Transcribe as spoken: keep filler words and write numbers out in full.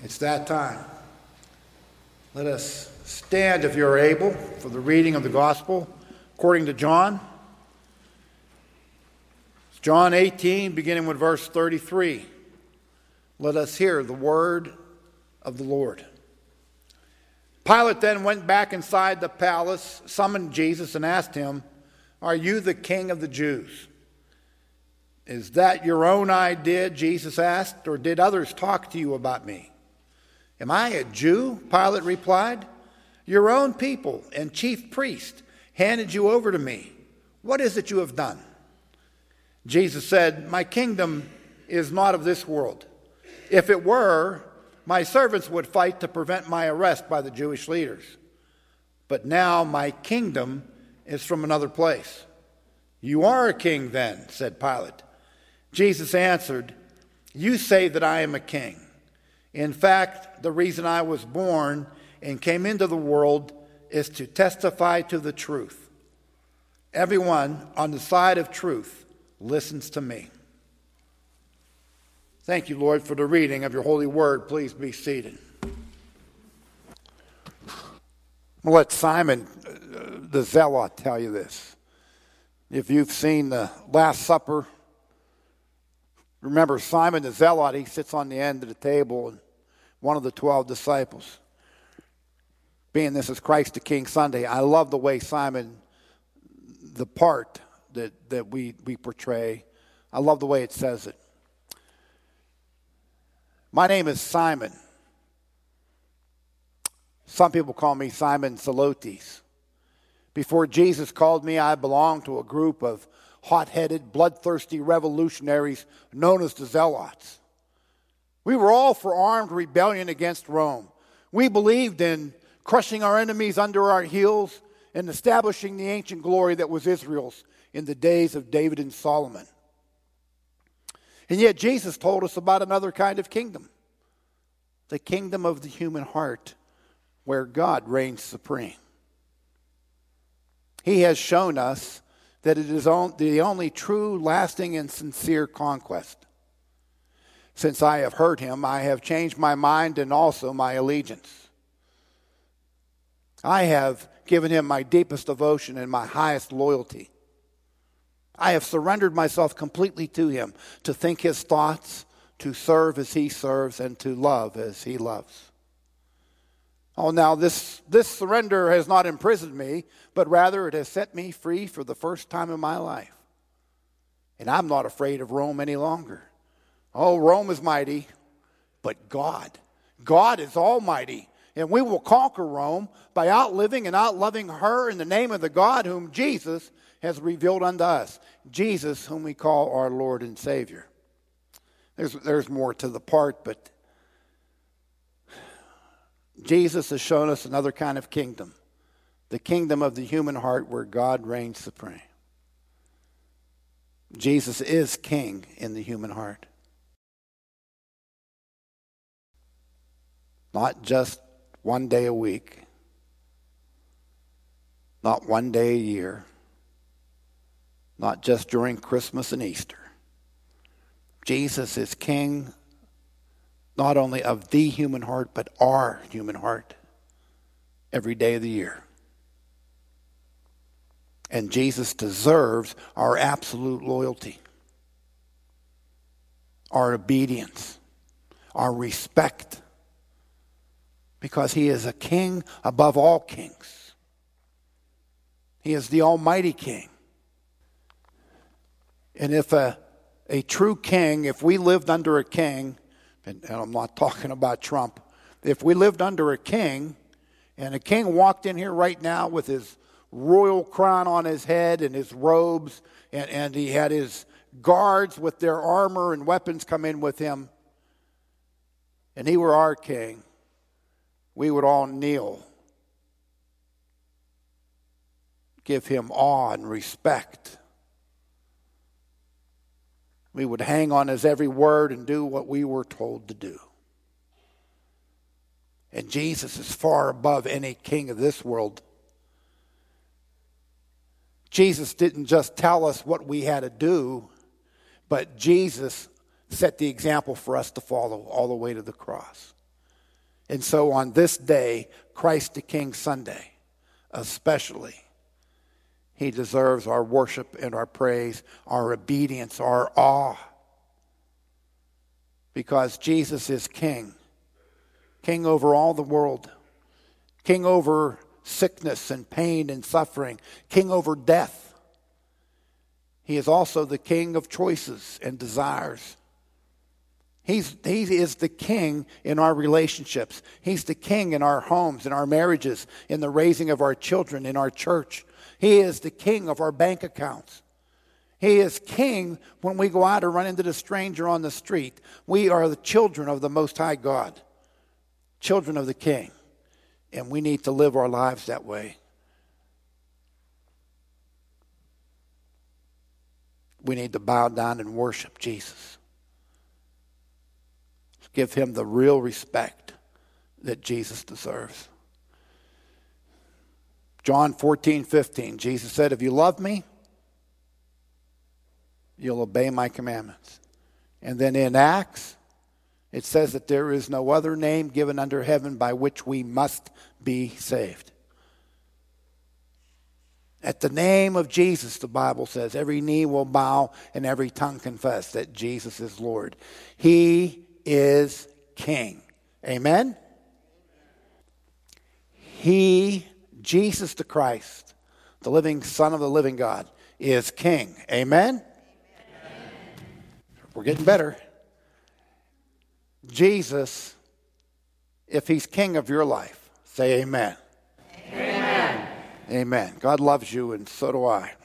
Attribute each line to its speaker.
Speaker 1: It's that time. Let us stand, if you're able, for the reading of the gospel according to John. It's John eighteen, beginning with verse thirty-three. Let us hear the word of the Lord. Pilate then went back inside the palace, summoned Jesus, and asked him, "Are you the king of the Jews?" "Is that your own idea?" Jesus asked, "or did others talk to you about me?" "Am I a Jew?" Pilate replied. "Your own people and chief priest handed you over to me. What is it you have done?" Jesus said, "My kingdom is not of this world. If it were, my servants would fight to prevent my arrest by the Jewish leaders. But now my kingdom is from another place." "You are a king then," said Pilate. Jesus answered, "You say that I am a king. In fact, the reason I was born and came into the world is to testify to the truth. Everyone on the side of truth listens to me." Thank you, Lord, for the reading of your holy word. Please be seated. I'll let Simon uh, the Zealot tell you this. If you've seen the Last Supper, remember Simon the Zealot, he sits on the end of the table, and one of the twelve disciples. Being this is Christ the King Sunday, I love the way Simon, the part that, that we, we portray, I love the way it says it. "My name is Simon. Some people call me Simon Zelotes. Before Jesus called me, I belonged to a group of hot-headed, bloodthirsty revolutionaries known as the Zealots. We were all for armed rebellion against Rome. We believed in crushing our enemies under our heels and establishing the ancient glory that was Israel's in the days of David and Solomon. And yet Jesus told us about another kind of kingdom, the kingdom of the human heart, where God reigns supreme. He has shown us that it is the only true, lasting, and sincere conquest. Since I have heard him, I have changed my mind and also my allegiance. I have given him my deepest devotion and my highest loyalty. I have surrendered myself completely to him, to think his thoughts, to serve as he serves, and to love as he loves. Oh, now this, this surrender has not imprisoned me, but rather it has set me free for the first time in my life. And I'm not afraid of Rome any longer. Oh, Rome is mighty, but God, God is almighty. And we will conquer Rome by outliving and outloving her in the name of the God whom Jesus has revealed unto us. Jesus, whom we call our Lord and Savior. There's, there's more to the part, but Jesus has shown us another kind of kingdom. The kingdom of the human heart where God reigns supreme. Jesus is king in the human heart. Not just one day a week. Not one day a year. Not just during Christmas and Easter. Jesus is king not only of the human heart, but our human heart every day of the year. And Jesus deserves our absolute loyalty, our obedience, our respect, because he is a king above all kings. He is the almighty king. And if a, a true king, if we lived under a king, and, and I'm not talking about Trump, if we lived under a king, and a king walked in here right now with his royal crown on his head and his robes, and, and he had his guards with their armor and weapons come in with him, and he were our king, we would all kneel, give him awe and respect. We would hang on his every word and do what we were told to do. And Jesus is far above any king of this world. Jesus didn't just tell us what we had to do, but Jesus set the example for us to follow all the way to the cross. And so on this day, Christ the King Sunday, especially, he deserves our worship and our praise, our obedience, our awe. Because Jesus is King. King over all the world. King over sickness and pain and suffering. King over death. He is also the King of choices and desires. He's, he is the King in our relationships. He's the King in our homes, in our marriages, in the raising of our children, in our church. He is the King of our bank accounts. He is King when we go out or run into the stranger on the street. We are the children of the Most High God, children of the King, and we need to live our lives that way. We need to bow down and worship Jesus. Give him the real respect that Jesus deserves. John fourteen fifteen, Jesus said, if you love me, you'll obey my commandments. And then in Acts, it says that there is no other name given under heaven by which we must be saved. At the name of Jesus, the Bible says, every knee will bow and every tongue confess that Jesus is Lord. He is King. Amen? He, Jesus the Christ, the living Son of the living God, is King. Amen? Amen. We're getting better. Jesus, if he's King of your life, say amen.
Speaker 2: Amen.
Speaker 1: Amen. God loves you, and so do I.